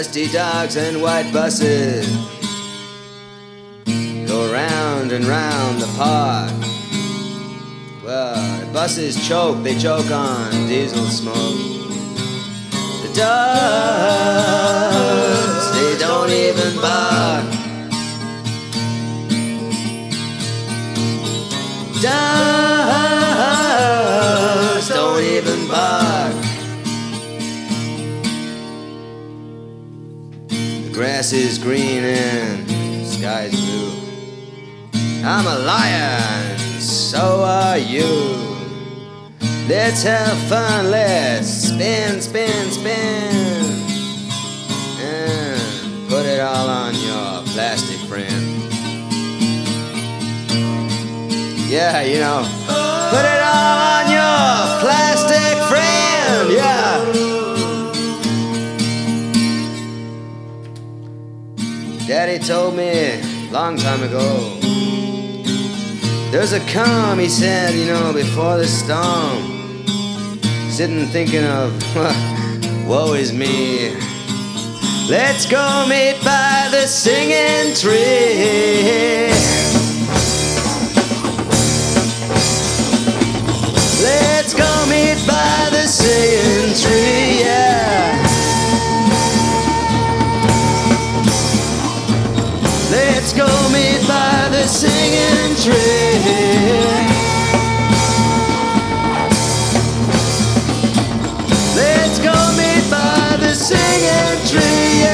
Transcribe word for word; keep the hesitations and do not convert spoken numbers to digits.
dusty dogs and white buses go round and round the park. Well, the buses choke, they choke on diesel smoke. The dogs, they don't even bark. Dogs don't even bark. The grass is green and the sky's blue. I'm a lion, so are you. Let's have fun, let's spin, spin, spin, and put it all on your plastic friend. Yeah, you know, put it all on your plastic friend, yeah. Daddy told me long time ago, there's a calm, he said, you know, before the storm. Sitting thinking of, woe is me. Let's go meet by the singing tree. Let's go meet by the singing tree, yeah. Let's go meet by the singing tree. Let's go meet by the singing tree, yeah.